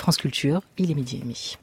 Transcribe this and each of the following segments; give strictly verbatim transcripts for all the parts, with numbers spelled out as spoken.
France Culture, il est midi et demi.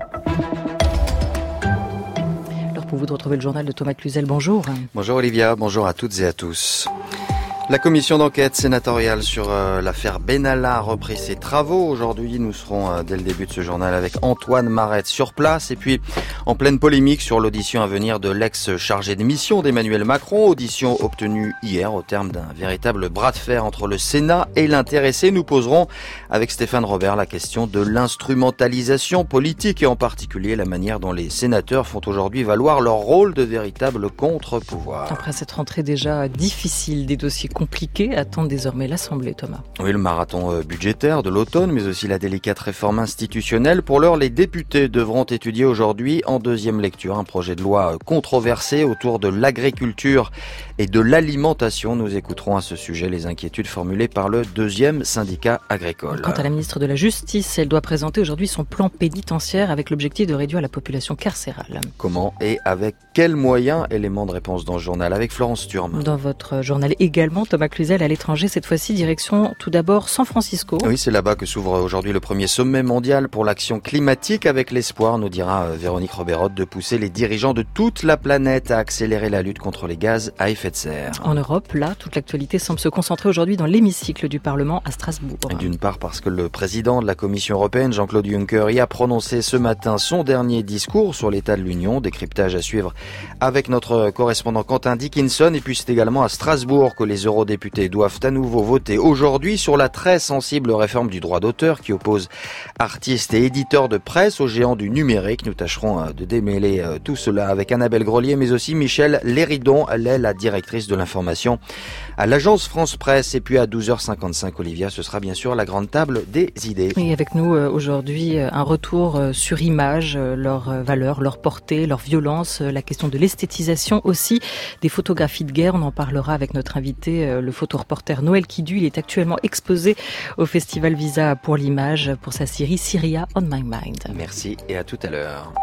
Alors pour vous de retrouver le journal de Thomas Cluzel, bonjour. Bonjour Olivia, bonjour à toutes et à tous. La commission d'enquête sénatoriale sur euh, l'affaire Benalla a repris ses travaux. Aujourd'hui, nous serons euh, dès le début de ce journal avec Antoine Marette sur place. Et puis, en pleine polémique sur l'audition à venir de l'ex-chargé de mission d'Emmanuel Macron. Audition obtenue hier au terme d'un véritable bras de fer entre le Sénat et l'intéressé. Nous poserons avec Stéphane Robert la question de l'instrumentalisation politique et en particulier la manière dont les sénateurs font aujourd'hui valoir leur rôle de véritable contre-pouvoir. Après cette rentrée déjà difficile, des dossiers compliqué attend désormais l'Assemblée, Thomas. Oui, le marathon budgétaire de l'automne, mais aussi la délicate réforme institutionnelle. Pour l'heure, les députés devront étudier aujourd'hui en deuxième lecture un projet de loi controversé autour de l'agriculture et de l'alimentation. Nous écouterons à ce sujet les inquiétudes formulées par le deuxième syndicat agricole. Quant à la ministre de la Justice, elle doit présenter aujourd'hui son plan pénitentiaire avec l'objectif de réduire la population carcérale. Comment et avec quels moyens? Élément de réponse dans ce journal avec Florence Thurme. Dans votre journal également, Thomas Cluzel à l'étranger, cette fois-ci direction tout d'abord San Francisco. Oui, c'est là-bas que s'ouvre aujourd'hui le premier sommet mondial pour l'action climatique avec l'espoir, nous dira Véronique Roberotte, de pousser les dirigeants de toute la planète à accélérer la lutte contre les gaz à effet de serre. En Europe, là, toute l'actualité semble se concentrer aujourd'hui dans l'hémicycle du Parlement à Strasbourg. D'une part parce que le président de la Commission européenne, Jean-Claude Juncker, y a prononcé ce matin son dernier discours sur l'état de l'Union, décryptage à suivre avec notre correspondant Quentin Dickinson. Et puis c'est également à Strasbourg que les eurodéputés doivent à nouveau voter aujourd'hui sur la très sensible réforme du droit d'auteur qui oppose artistes et éditeurs de presse aux géants du numérique. Nous tâcherons de démêler tout cela avec Annabelle Grelier, mais aussi Michel Léridon. Elle est la directrice de l'information à l'agence France Presse. Et puis à douze heures cinquante-cinq, Olivia, ce sera bien sûr la grande table des idées. Et avec nous aujourd'hui, un retour sur image, leur valeur, leur portée, leur violence, la question de l'esthétisation aussi, des photographies de guerre. On en parlera avec notre invité, le photoreporter Noël Kidu. Il est actuellement exposé au Festival Visa pour l'image pour sa série Syria on My Mind. Merci et à tout à l'heure.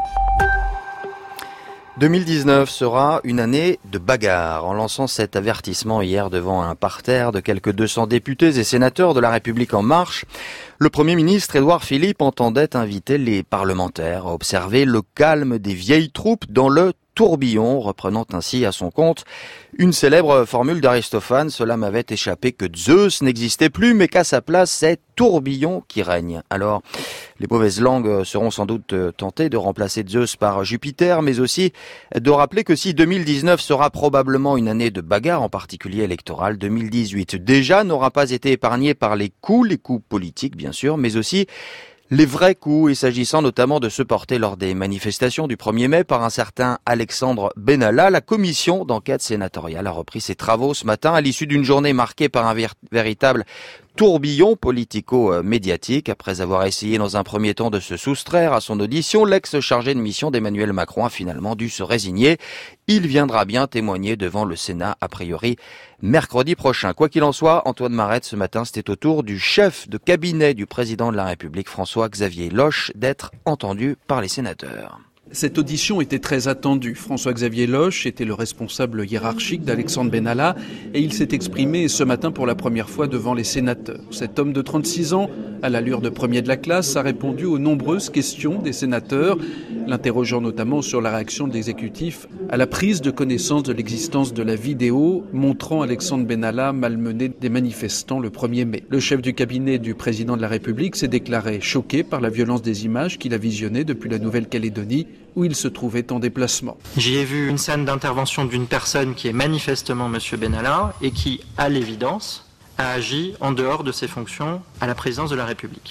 deux mille dix-neuf sera une année de bagarre. En lançant cet avertissement hier devant un parterre de quelques deux cents députés et sénateurs de La République En Marche, le Premier ministre Édouard Philippe entendait inviter les parlementaires à observer le calme des vieilles troupes dans le tourbillon, reprenant ainsi à son compte une célèbre formule d'Aristophane. Cela m'avait échappé que Zeus n'existait plus, mais qu'à sa place, c'est tourbillon qui règne. Alors, les mauvaises langues seront sans doute tentées de remplacer Zeus par Jupiter, mais aussi de rappeler que si deux mille dix-neuf sera probablement une année de bagarre, en particulier électorale, deux mille dix-huit déjà n'aura pas été épargné par les coups, les coups politiques bien sûr, mais aussi les vrais coups, et s'agissant notamment de ceux portés lors des manifestations du premier mai par un certain Alexandre Benalla, la commission d'enquête sénatoriale a repris ses travaux ce matin à l'issue d'une journée marquée par un vér- véritable tourbillon politico-médiatique. Après avoir essayé dans un premier temps de se soustraire à son audition, l'ex-chargé de mission d'Emmanuel Macron a finalement dû se résigner. Il viendra bien témoigner devant le Sénat, a priori, mercredi prochain. Quoi qu'il en soit, Antoine Marette, ce matin, c'était au tour du chef de cabinet du président de la République, François-Xavier Loche, d'être entendu par les sénateurs. Cette audition était très attendue. François-Xavier Loche était le responsable hiérarchique d'Alexandre Benalla et il s'est exprimé ce matin pour la première fois devant les sénateurs. Cet homme de trente-six ans, à l'allure de premier de la classe, a répondu aux nombreuses questions des sénateurs, l'interrogeant notamment sur la réaction de l'exécutif à la prise de connaissance de l'existence de la vidéo montrant Alexandre Benalla malmener des manifestants le premier mai. Le chef du cabinet du président de la République s'est déclaré choqué par la violence des images qu'il a visionnées depuis la Nouvelle-Calédonie, où il se trouvait en déplacement. J'y ai vu une scène d'intervention d'une personne qui est manifestement M. Benalla et qui, à l'évidence, a agi en dehors de ses fonctions à la présidence de la République.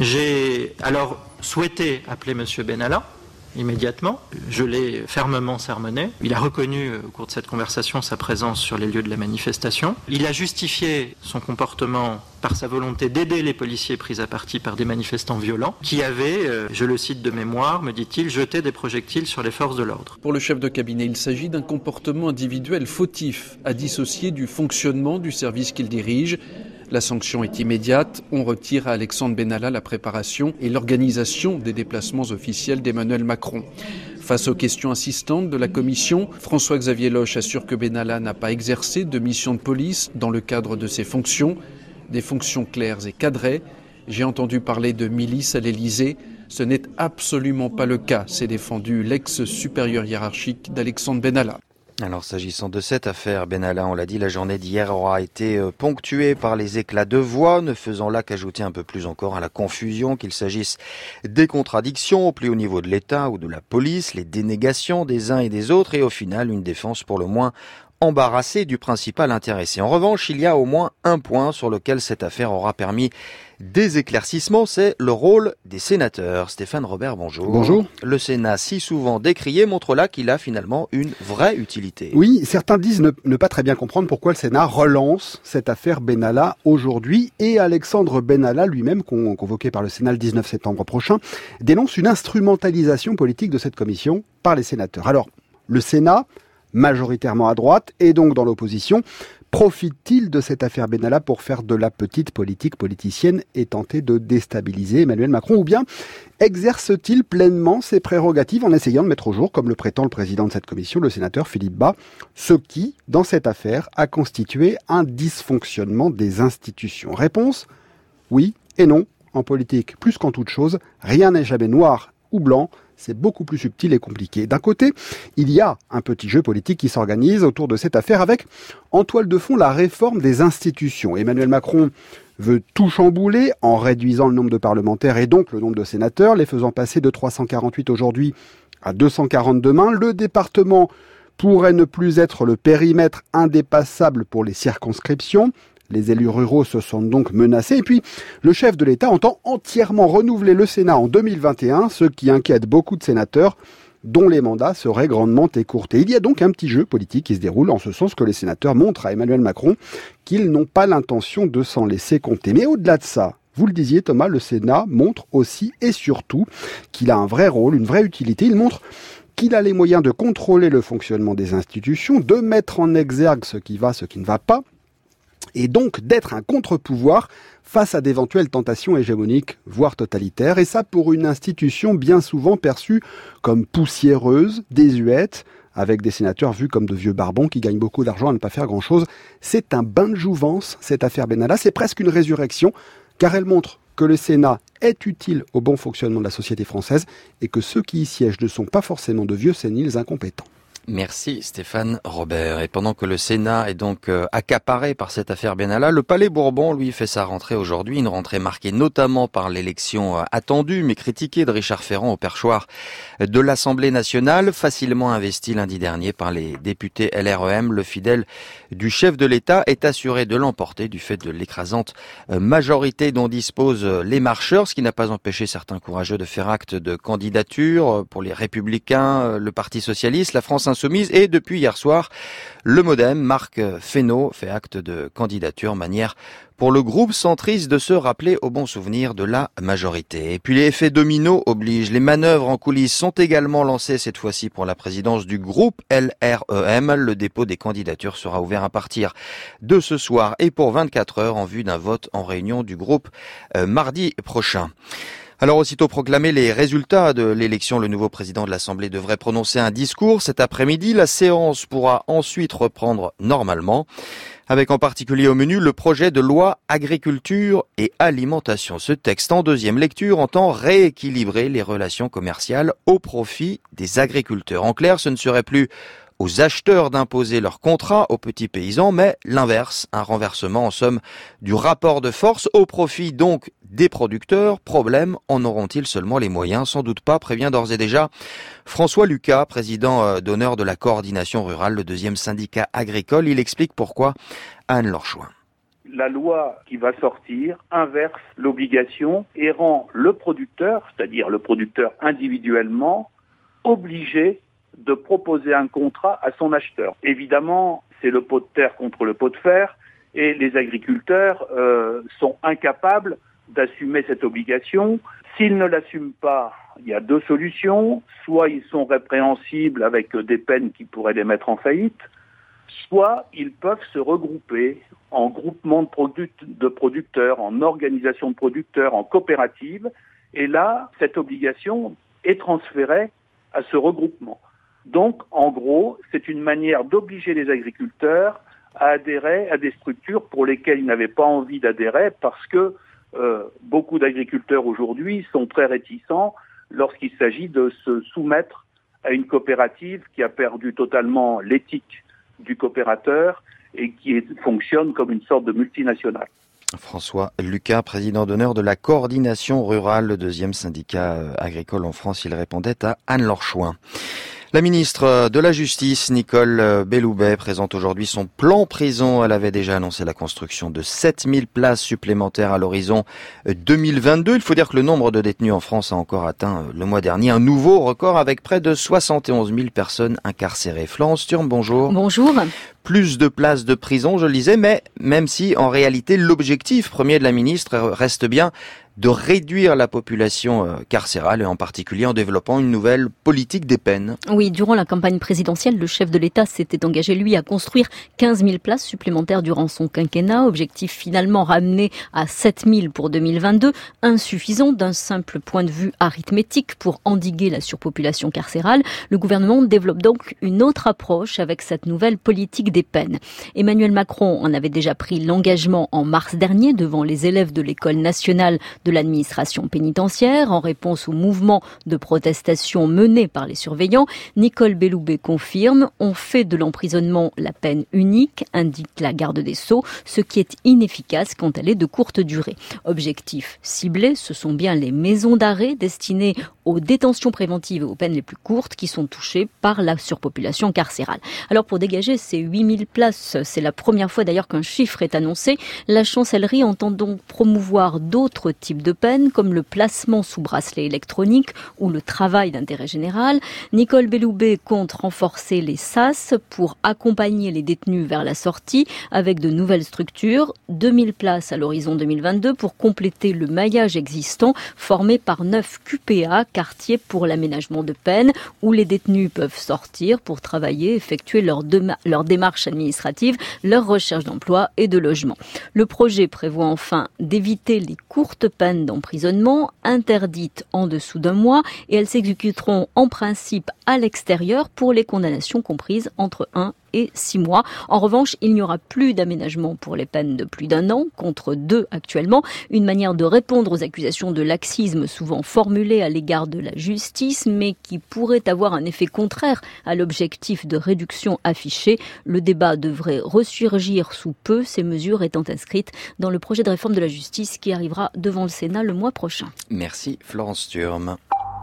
J'ai alors souhaité appeler M. Benalla immédiatement. Je l'ai fermement sermonné. Il a reconnu au cours de cette conversation sa présence sur les lieux de la manifestation. Il a justifié son comportement par sa volonté d'aider les policiers pris à partie par des manifestants violents qui avaient, euh, je le cite de mémoire, me dit-il, jeté des projectiles sur les forces de l'ordre. Pour le chef de cabinet, il s'agit d'un comportement individuel fautif à dissocier du fonctionnement du service qu'il dirige. La sanction est immédiate. On retire à Alexandre Benalla la préparation et l'organisation des déplacements officiels d'Emmanuel Macron. Face aux questions insistantes de la commission, François-Xavier Loche assure que Benalla n'a pas exercé de mission de police dans le cadre de ses fonctions, des fonctions claires et cadrées. J'ai entendu parler de milices à l'Élysée. Ce n'est absolument pas le cas, s'est défendu l'ex-supérieur hiérarchique d'Alexandre Benalla. Alors, s'agissant de cette affaire Benalla, on l'a dit, la journée d'hier aura été ponctuée par les éclats de voix, ne faisant là qu'ajouter un peu plus encore à la confusion, qu'il s'agisse des contradictions au plus haut niveau de l'État ou de la police, les dénégations des uns et des autres, et au final, une défense pour le moins embarrassée du principal intéressé. En revanche, il y a au moins un point sur lequel cette affaire aura permis des éclaircissements, c'est le rôle des sénateurs. Stéphane Robert, bonjour. Bonjour. Le Sénat, si souvent décrié, montre là qu'il a finalement une vraie utilité. Oui, certains disent ne, ne pas très bien comprendre pourquoi le Sénat relance cette affaire Benalla aujourd'hui, et Alexandre Benalla lui-même, con, convoqué par le Sénat le dix-neuf septembre prochain, dénonce une instrumentalisation politique de cette commission par les sénateurs. Alors, le Sénat, majoritairement à droite, et donc dans l'opposition, profite-t-il de cette affaire Benalla pour faire de la petite politique politicienne et tenter de déstabiliser Emmanuel Macron, ou bien exerce-t-il pleinement ses prérogatives en essayant de mettre au jour, comme le prétend le président de cette commission, le sénateur Philippe Bas, ce qui, dans cette affaire, a constitué un dysfonctionnement des institutions? Réponse : oui et non. En politique, plus qu'en toute chose, rien n'est jamais noir ou blanc. C'est beaucoup plus subtil et compliqué. D'un côté, il y a un petit jeu politique qui s'organise autour de cette affaire avec, en toile de fond, la réforme des institutions. Emmanuel Macron veut tout chambouler en réduisant le nombre de parlementaires et donc le nombre de sénateurs, les faisant passer de trois cent quarante-huit aujourd'hui à deux cent quarante demain. Le département pourrait ne plus être le périmètre indépassable pour les circonscriptions. Les élus ruraux se sentent donc menacés. Et puis, le chef de l'État entend entièrement renouveler le Sénat en deux mille vingt et un, ce qui inquiète beaucoup de sénateurs dont les mandats seraient grandement écourtés. Il y a donc un petit jeu politique qui se déroule en ce sens que les sénateurs montrent à Emmanuel Macron qu'ils n'ont pas l'intention de s'en laisser compter. Mais au-delà de ça, vous le disiez Thomas, le Sénat montre aussi et surtout qu'il a un vrai rôle, une vraie utilité. Il montre qu'il a les moyens de contrôler le fonctionnement des institutions, de mettre en exergue ce qui va, ce qui ne va pas, et donc d'être un contre-pouvoir face à d'éventuelles tentations hégémoniques, voire totalitaires, et ça pour une institution bien souvent perçue comme poussiéreuse, désuète, avec des sénateurs vus comme de vieux barbons qui gagnent beaucoup d'argent à ne pas faire grand-chose. C'est un bain de jouvence, cette affaire Benalla, c'est presque une résurrection, car elle montre que le Sénat est utile au bon fonctionnement de la société française, et que ceux qui y siègent ne sont pas forcément de vieux séniles incompétents. Merci Stéphane Robert. Et pendant que le Sénat est donc euh, accaparé par cette affaire Benalla, le Palais Bourbon, lui, fait sa rentrée aujourd'hui. Une rentrée marquée notamment par l'élection euh, attendue mais critiquée de Richard Ferrand au perchoir de l'Assemblée nationale, facilement investi lundi dernier par les députés L R E M. Le fidèle du chef de l'État est assuré de l'emporter du fait de l'écrasante euh, majorité dont disposent euh, les marcheurs, ce qui n'a pas empêché certains courageux de faire acte de candidature euh, pour les Républicains, euh, le Parti socialiste, la France insoumise, et depuis hier soir, le MoDem, Marc Fesneau, fait acte de candidature, manière pour le groupe centriste de se rappeler au bon souvenir de la majorité. Et puis les effets dominos obligent. Les manœuvres en coulisses sont également lancées cette fois-ci pour la présidence du groupe L R E M. Le dépôt des candidatures sera ouvert à partir de ce soir et pour vingt-quatre heures en vue d'un vote en réunion du groupe euh, mardi prochain. Alors, aussitôt proclamés les résultats de l'élection, le nouveau président de l'Assemblée devrait prononcer un discours cet après-midi. La séance pourra ensuite reprendre normalement, avec en particulier au menu le projet de loi agriculture et alimentation. Ce texte en deuxième lecture entend rééquilibrer les relations commerciales au profit des agriculteurs. En clair, ce ne serait plus aux acheteurs d'imposer leurs contrats aux petits paysans, mais l'inverse, un renversement en somme du rapport de force au profit donc des producteurs. Problème, en auront-ils seulement les moyens? Sans doute pas, prévient d'ores et déjà François Lucas, président d'honneur de la coordination rurale, le deuxième syndicat agricole. Il explique pourquoi à Anne Lorchouin. La loi qui va sortir inverse l'obligation et rend le producteur, c'est-à-dire le producteur individuellement, obligé de proposer un contrat à son acheteur. Évidemment, c'est le pot de terre contre le pot de fer, et les agriculteurs euh, sont incapables d'assumer cette obligation. S'ils ne l'assument pas, il y a deux solutions. Soit ils sont répréhensibles avec des peines qui pourraient les mettre en faillite, soit ils peuvent se regrouper en groupement de, product- de producteurs, en organisation de producteurs, en coopérative, et là, cette obligation est transférée à ce regroupement. Donc, en gros, c'est une manière d'obliger les agriculteurs à adhérer à des structures pour lesquelles ils n'avaient pas envie d'adhérer parce que euh, beaucoup d'agriculteurs aujourd'hui sont très réticents lorsqu'il s'agit de se soumettre à une coopérative qui a perdu totalement l'éthique du coopérateur et qui est, fonctionne comme une sorte de multinationale. François Lucas, président d'honneur de la coordination rurale, le deuxième syndicat agricole en France, il répondait à Anne-Laure Chouin. La ministre de la Justice, Nicole Belloubet, présente aujourd'hui son plan prison. Elle avait déjà annoncé la construction de sept mille places supplémentaires à l'horizon deux mille vingt-deux. Il faut dire que le nombre de détenus en France a encore atteint le mois dernier un nouveau record avec près de soixante et onze mille personnes incarcérées. Florence Turme, bonjour. Bonjour. Plus de places de prison, je le disais, mais même si en réalité l'objectif premier de la ministre reste bien de réduire la population carcérale et en particulier en développant une nouvelle politique des peines. Oui, durant la campagne présidentielle, le chef de l'État s'était engagé, lui, à construire quinze mille places supplémentaires durant son quinquennat. Objectif finalement ramené à sept mille pour deux mille vingt-deux, insuffisant d'un simple point de vue arithmétique pour endiguer la surpopulation carcérale. Le gouvernement développe donc une autre approche avec cette nouvelle politique des peines. Emmanuel Macron en avait déjà pris l'engagement en mars dernier devant les élèves de l'École nationale de l'administration pénitentiaire en réponse au mouvement de protestation mené par les surveillants. Nicole Belloubet confirme, on fait de l'emprisonnement la peine unique, indique la garde des Sceaux, ce qui est inefficace quand elle est de courte durée. Objectif ciblé, ce sont bien les maisons d'arrêt destinées aux détentions préventives et aux peines les plus courtes qui sont touchées par la surpopulation carcérale. Alors pour dégager ces huit mille places, c'est la première fois d'ailleurs qu'un chiffre est annoncé. La chancellerie entend donc promouvoir d'autres types de peines comme le placement sous bracelet électronique ou le travail d'intérêt général. Nicole Belloubet compte renforcer les S A S pour accompagner les détenus vers la sortie avec de nouvelles structures. deux mille places à l'horizon deux mille vingt-deux pour compléter le maillage existant formé par neuf Q P A, quartiers pour l'aménagement de peine, où les détenus peuvent sortir pour travailler, effectuer leur, de- leur démarche administrative, leur recherche d'emploi et de logement. Le projet prévoit enfin d'éviter les courtes peines d'emprisonnement interdites en dessous d'un mois et elles s'exécuteront en principe à l'extérieur pour les condamnations comprises entre un et six mois. En revanche, il n'y aura plus d'aménagement pour les peines de plus d'un an, contre deux actuellement. Une manière de répondre aux accusations de laxisme souvent formulées à l'égard de la justice, mais qui pourrait avoir un effet contraire à l'objectif de réduction affiché. Le débat devrait ressurgir sous peu, ces mesures étant inscrites dans le projet de réforme de la justice qui arrivera devant le Sénat le mois prochain. Merci Florence Turme.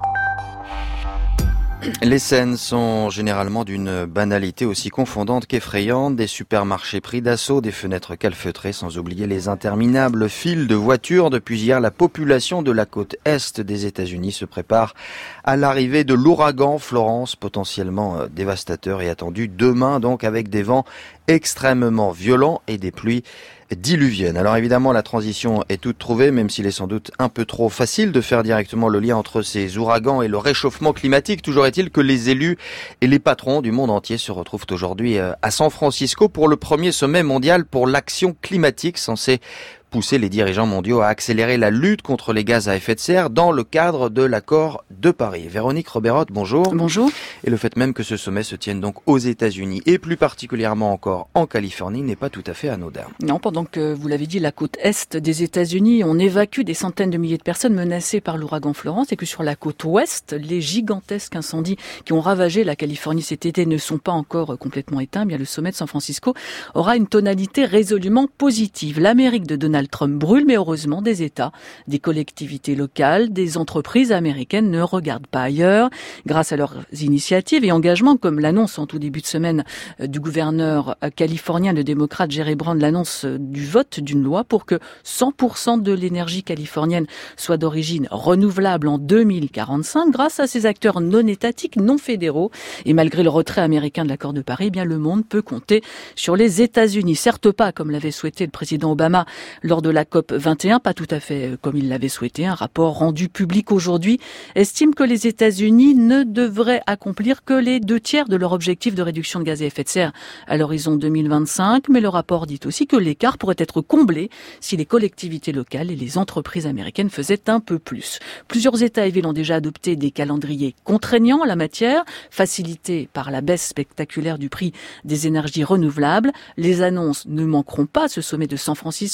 Les scènes sont généralement d'une banalité aussi confondante qu'effrayante, des supermarchés pris d'assaut, des fenêtres calfeutrées, sans oublier les interminables files de voitures. Depuis hier, la population de la côte est des États-Unis se prépare à l'arrivée de l'ouragan Florence, potentiellement dévastateur et attendu demain, donc avec des vents extrêmement violents et des pluies diluvienne. Alors évidemment, la transition est toute trouvée, même s'il est sans doute un peu trop facile de faire directement le lien entre ces ouragans et le réchauffement climatique. Toujours est-il que les élus et les patrons du monde entier se retrouvent aujourd'hui à San Francisco pour le premier sommet mondial pour l'action climatique, censé pousser les dirigeants mondiaux à accélérer la lutte contre les gaz à effet de serre dans le cadre de l'accord de Paris. Véronique Roberotte, bonjour. Bonjour. Et le fait même que ce sommet se tienne donc aux États-Unis et plus particulièrement encore en Californie n'est pas tout à fait anodin. Non, pendant que, vous l'avez dit, la côte est des États-Unis, on évacue des centaines de milliers de personnes menacées par l'ouragan Florence et que sur la côte ouest, les gigantesques incendies qui ont ravagé la Californie cet été ne sont pas encore complètement éteints. Bien, le sommet de San Francisco aura une tonalité résolument positive. L'Amérique de Donald Trump brûle, mais heureusement, des États, des collectivités locales, des entreprises américaines ne regardent pas ailleurs. Grâce à leurs initiatives et engagements, comme l'annonce en tout début de semaine du gouverneur californien, le démocrate Jerry Brown, l'annonce du vote d'une loi pour que cent pour cent de l'énergie californienne soit d'origine renouvelable en deux mille quarante-cinq. Grâce à ces acteurs non étatiques, non fédéraux, et malgré le retrait américain de l'accord de Paris, eh bien le monde peut compter sur les États-Unis. Certes pas, comme l'avait souhaité le président Obama lors de la COP vingt et un, pas tout à fait comme il l'avait souhaité. Un rapport rendu public aujourd'hui estime que les États-Unis ne devraient accomplir que les deux tiers de leur objectif de réduction de gaz à effet de serre à l'horizon deux mille vingt-cinq. Mais le rapport dit aussi que l'écart pourrait être comblé si les collectivités locales et les entreprises américaines faisaient un peu plus. Plusieurs États et villes ont déjà adopté des calendriers contraignants en la matière, facilités par la baisse spectaculaire du prix des énergies renouvelables. Les annonces ne manqueront pas. Ce sommet de San Francisco se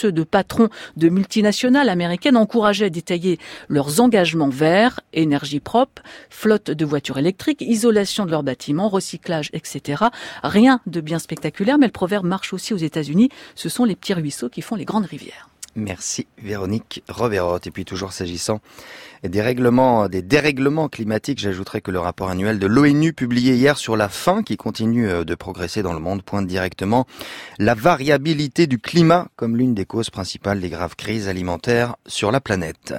ceux de patrons de multinationales américaines encouragés à détailler leurs engagements verts, énergie propre, flotte de voitures électriques, isolation de leurs bâtiments, recyclage, et cetera. Rien de bien spectaculaire, mais le proverbe marche aussi aux États-Unis. Ce sont les petits ruisseaux qui font les grandes rivières. Merci Véronique Reverotte. Et puis toujours s'agissant des règlements, des dérèglements climatiques, j'ajouterai que le rapport annuel de l'ONU publié hier sur la faim qui continue de progresser dans le monde pointe directement la variabilité du climat comme l'une des causes principales des graves crises alimentaires sur la planète.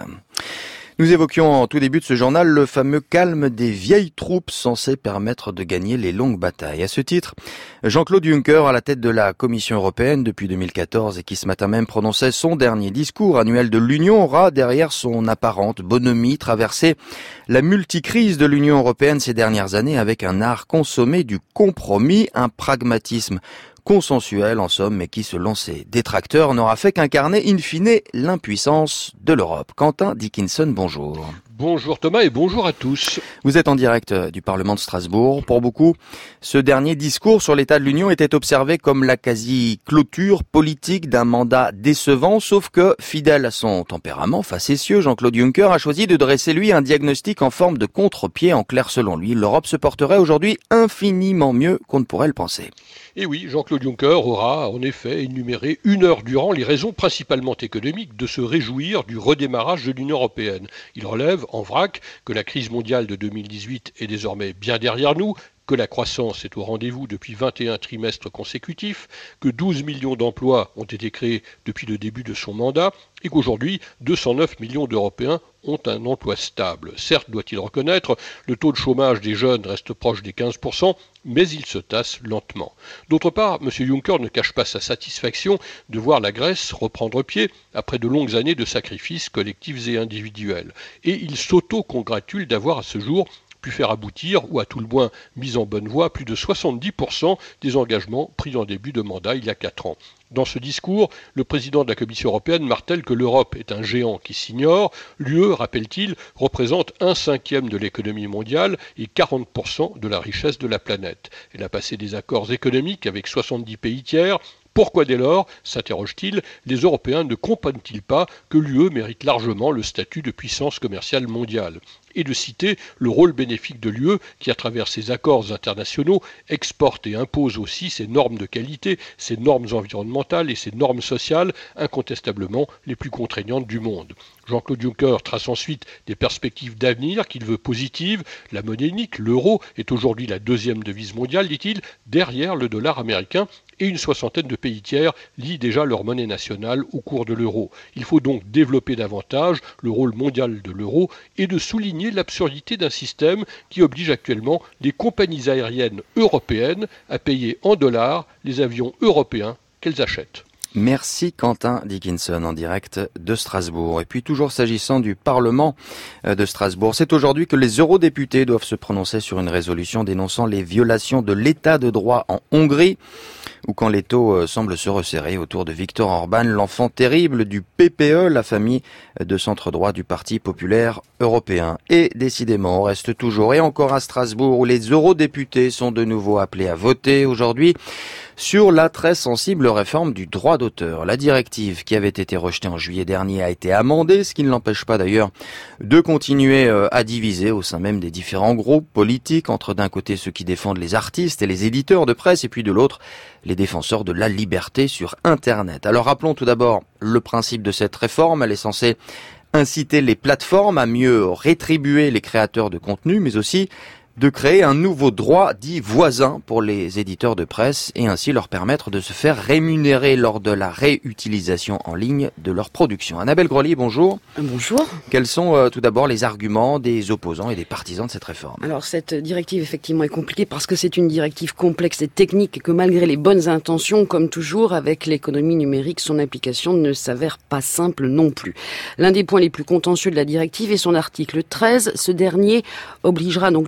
Nous évoquions en tout début de ce journal le fameux calme des vieilles troupes censé permettre de gagner les longues batailles. À ce titre, Jean-Claude Juncker, à la tête de la Commission européenne depuis deux mille quatorze et qui ce matin même prononçait son dernier discours annuel de l'Union, aura derrière son apparente bonhomie traversé la multicrise de l'Union européenne ces dernières années avec un art consommé du compromis, un pragmatisme consensuel en somme, mais qui, selon ses détracteurs, n'aura fait qu'incarner in fine l'impuissance de l'Europe. Quentin Dickinson, bonjour. Bonjour Thomas et bonjour à tous. Vous êtes en direct du Parlement de Strasbourg. Pour beaucoup, ce dernier discours sur l'état de l'Union était observé comme la quasi-clôture politique d'un mandat décevant, sauf que, fidèle à son tempérament facétieux, Jean-Claude Juncker a choisi de dresser, lui, un diagnostic en forme de contre-pied. En clair, selon lui, l'Europe se porterait aujourd'hui infiniment mieux qu'on ne pourrait le penser. Et oui, Jean-Claude Juncker aura en effet énuméré une heure durant les raisons principalement économiques de se réjouir du redémarrage de l'Union européenne. Il relève en vrac que la crise mondiale de deux mille dix-huit est désormais bien derrière nous, que la croissance est au rendez-vous depuis vingt et un trimestres consécutifs, que douze millions d'emplois ont été créés depuis le début de son mandat et qu'aujourd'hui deux cent neuf millions d'Européens ont un emploi stable. Certes, doit-il reconnaître, le taux de chômage des jeunes reste proche des quinze pour cent, mais il se tasse lentement. D'autre part, M. Juncker ne cache pas sa satisfaction de voir la Grèce reprendre pied après de longues années de sacrifices collectifs et individuels. Et il s'auto-congratule d'avoir à ce jour pu faire aboutir, ou à tout le moins mis en bonne voie, plus de soixante-dix pour cent des engagements pris en début de mandat il y a quatre ans. Dans ce discours, le président de la Commission européenne martèle que l'Europe est un géant qui s'ignore. L'U E, rappelle-t-il, représente un cinquième de l'économie mondiale et quarante pour cent de la richesse de la planète. Elle a passé des accords économiques avec soixante-dix pays tiers. Pourquoi dès lors, s'interroge-t-il, les Européens ne comprennent-ils pas que l'U E mérite largement le statut de puissance commerciale mondiale ? Et de citer le rôle bénéfique de l'U E qui, à travers ses accords internationaux, exporte et impose aussi ses normes de qualité, ses normes environnementales et ses normes sociales, incontestablement les plus contraignantes du monde. Jean-Claude Juncker trace ensuite des perspectives d'avenir qu'il veut positives. La monnaie unique, l'euro, est aujourd'hui la deuxième devise mondiale, dit-il, derrière le dollar américain, et une soixantaine de pays tiers lient déjà leur monnaie nationale au cours de l'euro. Il faut donc développer davantage le rôle mondial de l'euro et de souligner l'absurdité d'un système qui oblige actuellement les compagnies aériennes européennes à payer en dollars les avions européens qu'elles achètent. Merci Quentin Dickinson en direct de Strasbourg. Et puis toujours s'agissant du Parlement de Strasbourg, c'est aujourd'hui que les eurodéputés doivent se prononcer sur une résolution dénonçant les violations de l'état de droit en Hongrie, ou quand les taux semblent se resserrer autour de Viktor Orban, l'enfant terrible du P P E, la famille de centre-droit du Parti populaire européen. Et décidément, on reste toujours et encore à Strasbourg où les eurodéputés sont de nouveau appelés à voter aujourd'hui sur la très sensible réforme du droit d'auteur. La directive qui avait été rejetée en juillet dernier a été amendée, ce qui ne l'empêche pas d'ailleurs de continuer à diviser au sein même des différents groupes politiques, entre d'un côté ceux qui défendent les artistes et les éditeurs de presse et puis de l'autre les défenseurs de la liberté sur Internet. Alors rappelons tout d'abord le principe de cette réforme. Elle est censée inciter les plateformes à mieux rétribuer les créateurs de contenu, mais aussi de créer un nouveau droit dit voisin pour les éditeurs de presse et ainsi leur permettre de se faire rémunérer lors de la réutilisation en ligne de leur production. Annabelle Grelier, bonjour. Bonjour. Quels sont euh, tout d'abord les arguments des opposants et des partisans de cette réforme ? Alors cette directive effectivement est compliquée parce que c'est une directive complexe et technique et que malgré les bonnes intentions, comme toujours avec l'économie numérique, son application ne s'avère pas simple non plus. L'un des points les plus contentieux de la directive est son article treize. Ce dernier obligera donc tous les sites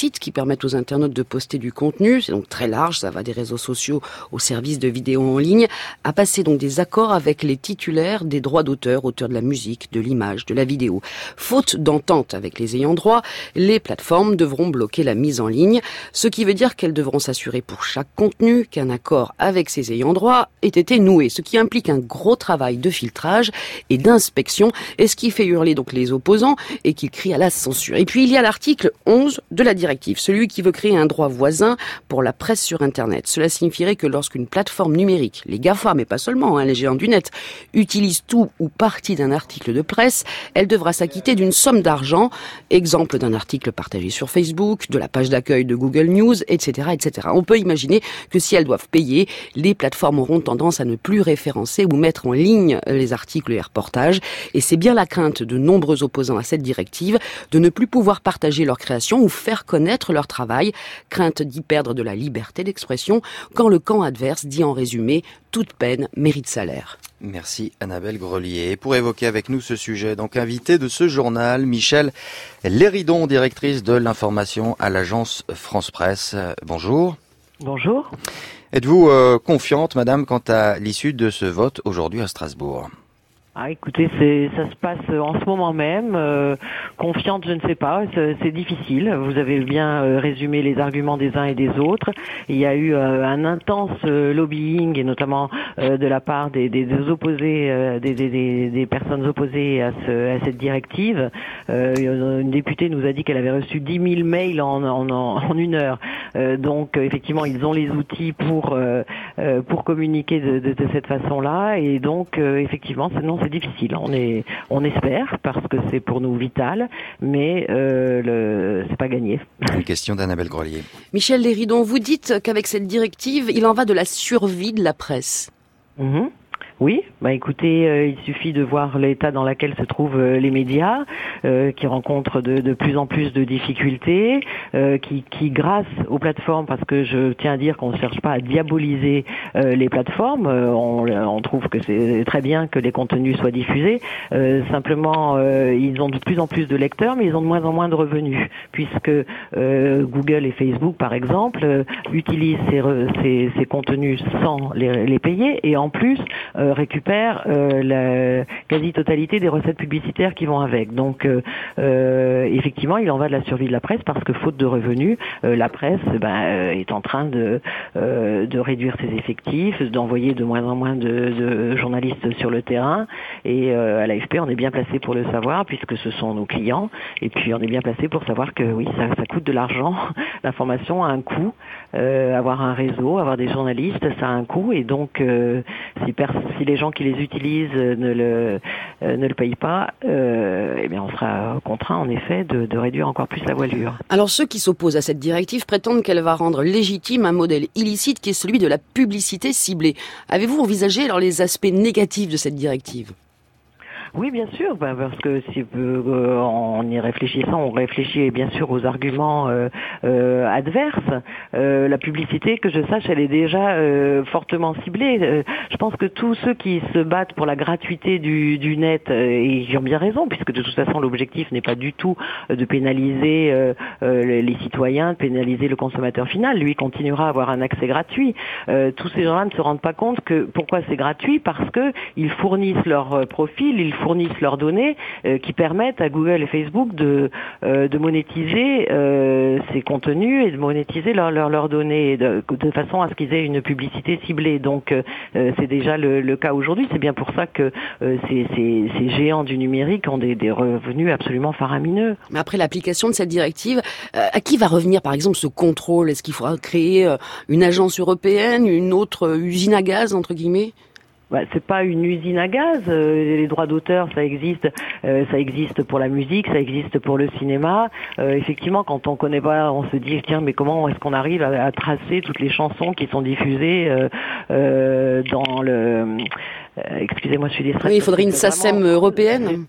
sites qui permettent aux internautes de poster du contenu, c'est donc très large, ça va des réseaux sociaux aux services de vidéo en ligne, à passer donc des accords avec les titulaires des droits d'auteur, auteurs de la musique, de l'image, de la vidéo. Faute d'entente avec les ayants droit, les plateformes devront bloquer la mise en ligne, ce qui veut dire qu'elles devront s'assurer pour chaque contenu qu'un accord avec ses ayants droit ait été noué, ce qui implique un gros travail de filtrage et d'inspection, et ce qui fait hurler donc les opposants et qu'ils crient à la censure. Et puis il y a l'article onze de la directive, celui qui veut créer un droit voisin pour la presse sur Internet. Cela signifierait que lorsqu'une plateforme numérique, les GAFA, mais pas seulement, hein, les géants du net, utilise tout ou partie d'un article de presse, elle devra s'acquitter d'une somme d'argent, exemple d'un article partagé sur Facebook, de la page d'accueil de Google News, et cetera, et cetera. On peut imaginer que si elles doivent payer, les plateformes auront tendance à ne plus référencer ou mettre en ligne les articles et les reportages. Et c'est bien la crainte de nombreux opposants à cette directive de ne plus pouvoir partager leur création ou faire connaître leur travail, crainte d'y perdre de la liberté d'expression quand le camp adverse dit en résumé « toute peine mérite salaire ». Merci Annabelle Grelier. Et pour évoquer avec nous ce sujet, donc invité de ce journal, Michèle Léridon, directrice de l'information à l'agence France Presse. Bonjour. Bonjour. Êtes-vous euh, confiante, madame, quant à l'issue de ce vote aujourd'hui à Strasbourg ? Ah, écoutez, c'est, ça se passe en ce moment même. Euh, confiante, je ne sais pas, c'est, c'est difficile. Vous avez bien euh, résumé les arguments des uns et des autres. Il y a eu euh, un intense euh, lobbying, et notamment euh, de la part des, des, des opposés, euh, des, des, des, des personnes opposées à, ce, à cette directive. Euh, une députée nous a dit qu'elle avait reçu dix mille mails en, en, en une heure. Euh, donc, euh, effectivement, ils ont les outils pour euh, euh, pour communiquer de, de, de cette façon-là. Et donc, euh, effectivement, c'est non. C'est difficile, on est, on espère parce que c'est pour nous vital, mais euh, le, c'est pas gagné. Une question d'Annabelle Grelier. Michèle Léridon, vous dites qu'avec cette directive, il en va de la survie de la presse. Mmh. Oui, bah écoutez, euh, il suffit de voir l'état dans lequel se trouvent euh, les médias, euh, qui rencontrent de, de plus en plus de difficultés, euh, qui, qui grâce aux plateformes, parce que je tiens à dire qu'on ne cherche pas à diaboliser euh, les plateformes, euh, on, on trouve que c'est très bien que les contenus soient diffusés, euh, simplement euh, ils ont de plus en plus de lecteurs, mais ils ont de moins en moins de revenus, puisque euh, Google et Facebook, par exemple, euh, utilisent ces, ces, ces contenus sans les, les payer, et en plus, euh, récupère euh, la quasi-totalité des recettes publicitaires qui vont avec. Donc, euh, euh, effectivement, il en va de la survie de la presse parce que, faute de revenus, euh, la presse ben, euh, est en train de, euh, de réduire ses effectifs, d'envoyer de moins en moins de, de journalistes sur le terrain. Et euh, à l'A F P, on est bien placé pour le savoir puisque ce sont nos clients. Et puis, on est bien placé pour savoir que, oui, ça, ça coûte de l'argent. L'information a un coût. Euh, avoir un réseau, avoir des journalistes, ça a un coût. Et donc, euh, si personne si les gens qui les utilisent ne le euh, ne le payent pas, euh, eh bien on sera contraint en effet de, de réduire encore plus la voilure. Alors ceux qui s'opposent à cette directive prétendent qu'elle va rendre légitime un modèle illicite qui est celui de la publicité ciblée. Avez-vous envisagé alors les aspects négatifs de cette directive ? Oui, bien sûr, ben parce que si euh, en y réfléchissant, on réfléchit bien sûr aux arguments euh, euh, adverses. Euh, la publicité, que je sache, elle est déjà euh, fortement ciblée. Euh, je pense que tous ceux qui se battent pour la gratuité du, du net, euh, et ils ont bien raison, puisque de toute façon l'objectif n'est pas du tout de pénaliser euh, euh, les citoyens, de pénaliser le consommateur final. Lui continuera à avoir un accès gratuit. Euh, tous ces gens-là ne se rendent pas compte que pourquoi c'est gratuit, parce que ils fournissent leur euh, profil, ils fournissent leurs données euh, qui permettent à Google et Facebook de euh, de monétiser euh, ces contenus et de monétiser leurs leur, leur données de, de façon à ce qu'ils aient une publicité ciblée. Donc euh, c'est déjà le, le cas aujourd'hui. C'est bien pour ça que euh, ces, ces, ces géants du numérique ont des, des revenus absolument faramineux. Mais après l'application de cette directive, euh, à qui va revenir par exemple ce contrôle ? Est-ce qu'il faudra créer euh, une agence européenne, une autre usine à gaz entre guillemets ? Bah, c'est pas une usine à gaz. Euh, les droits d'auteur, ça existe, euh, ça existe pour la musique, ça existe pour le cinéma. Euh, effectivement, quand on connaît pas, on se dit tiens, mais comment est-ce qu'on arrive à, à tracer toutes les chansons qui sont diffusées euh, euh, dans le. Euh, excusez-moi, je suis distraite. Oui, il faudrait une SACEM européenne.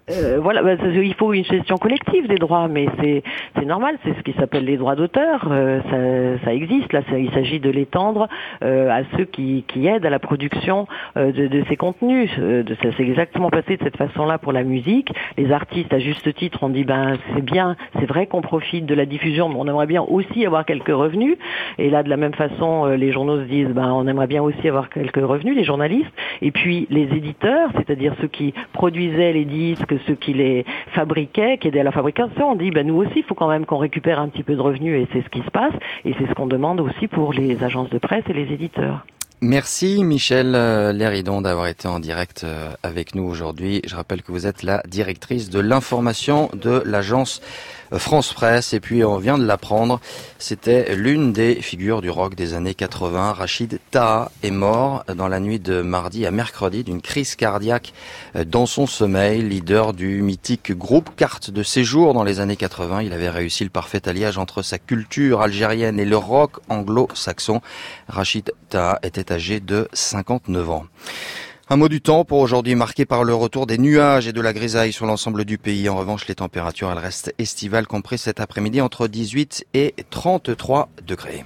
Euh, voilà, bah, il faut une gestion collective des droits, mais c'est c'est normal, c'est ce qui s'appelle les droits d'auteur, euh, ça, ça existe. Là, ça, il s'agit de l'étendre euh, à ceux qui, qui aident à la production euh, de, de ces contenus. Euh, de, ça s'est exactement passé de cette façon-là pour la musique. Les artistes, à juste titre, ont dit ben c'est bien, c'est vrai qu'on profite de la diffusion, mais on aimerait bien aussi avoir quelques revenus. Et là, de la même façon, euh, les journaux se disent ben on aimerait bien aussi avoir quelques revenus, les journalistes. Et puis les éditeurs, c'est-à-dire ceux qui produisaient les disques, ceux qui les fabriquaient, qui aidaient à la fabrication, on dit ben nous aussi il faut quand même qu'on récupère un petit peu de revenus et c'est ce qui se passe et c'est ce qu'on demande aussi pour les agences de presse et les éditeurs. Merci Michel Léridon d'avoir été en direct avec nous aujourd'hui. Je rappelle que vous êtes la directrice de l'information de l'agence France Presse. Et puis on vient de l'apprendre, c'était l'une des figures du rock des années quatre-vingts. Rachid Taha est mort dans la nuit de mardi à mercredi d'une crise cardiaque dans son sommeil. Leader du mythique groupe Carte de Séjour dans les années quatre-vingts, il avait réussi le parfait alliage entre sa culture algérienne et le rock anglo-saxon. Rachid Taha était âgé de cinquante-neuf ans. Un mot du temps pour aujourd'hui marqué par le retour des nuages et de la grisaille sur l'ensemble du pays. En revanche, les températures elles restent estivales, compris cet après-midi entre dix-huit et trente-trois degrés.